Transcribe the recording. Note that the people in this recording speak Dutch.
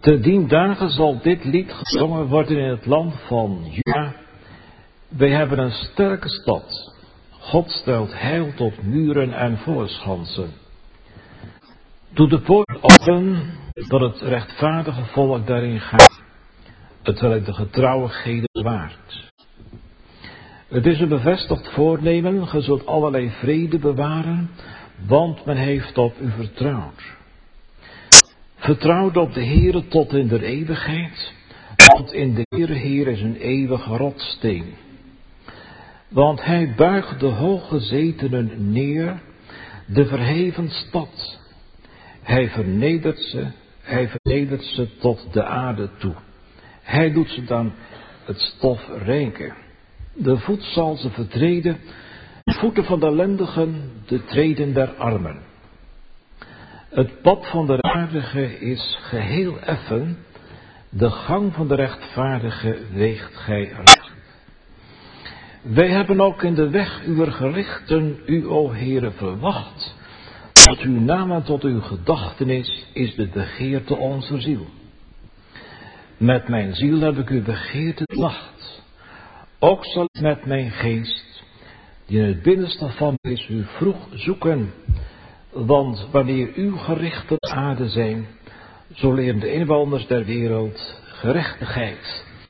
Te dien dagen zal dit lied gezongen worden in het land van Juda. Wij hebben een sterke stad. God stelt heil tot muren en voorschansen. Doe de poort open, dat het rechtvaardige volk daarin gaat, terwijl de getrouwigheden bewaart. Het is een bevestigd voornemen, ge zult allerlei vrede bewaren, want men heeft op u vertrouwd. Vertrouwd op de Heere tot in der eeuwigheid, want in de Heer is een eeuwige rotsteen. Want hij buigt de hooggezetenen neer, de verheven stad. Hij vernedert ze tot de aarde toe. Hij doet ze dan het stof renken. De voet zal ze vertreden, de voeten van de ellendigen, de treden der armen. Het pad van de rechtvaardige is geheel effen, de gang van de rechtvaardige weegt gij recht. Wij hebben ook in de weg uw gerichten u, o Heere, verwacht. Tot uw naam en tot uw gedachtenis is de begeerte onze ziel. Met mijn ziel heb ik u begeerd de nacht. Ook zal ik met mijn geest, die in het binnenste van mij is, u vroeg zoeken. Want wanneer uw gerichten aarde zijn, zo leren de inwoners der wereld gerechtigheid.